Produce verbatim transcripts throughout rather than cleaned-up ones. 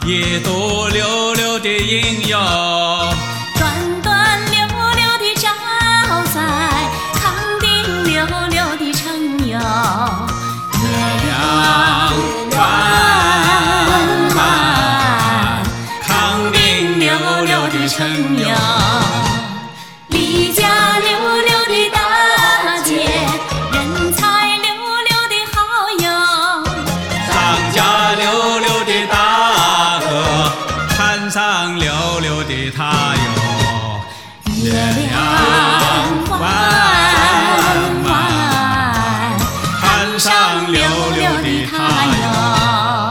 一朵溜溜的银哟， 端端溜溜的招在康定溜溜的城哟，月亮弯弯， 康定溜溜的城哟， 李家溜溜的大姐，人才溜溜的好友， 张家溜溜的大哥，滩上溜溜的他哟， 月亮弯弯，滩上溜溜的他哟。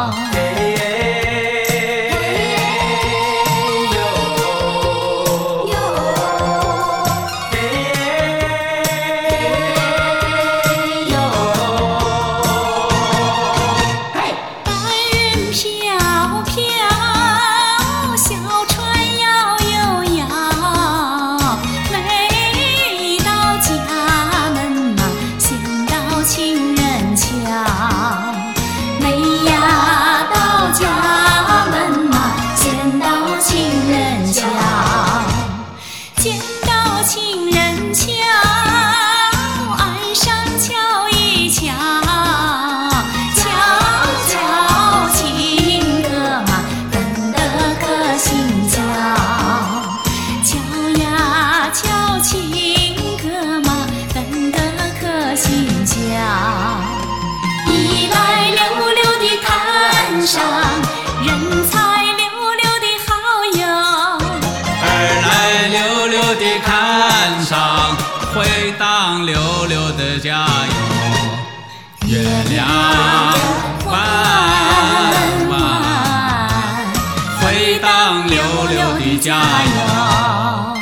情人桥，妹呀到家门呐，先到情人桥，见到情人桥，岸上瞧一瞧，瞧瞧情歌嘛，等得可心焦，瞧呀瞧情歌嘛，等得可心焦。一来溜溜的滩上，人才溜溜的好友； 二来溜溜的看上，回荡溜溜的家哟，月亮弯弯，回荡溜溜的家哟。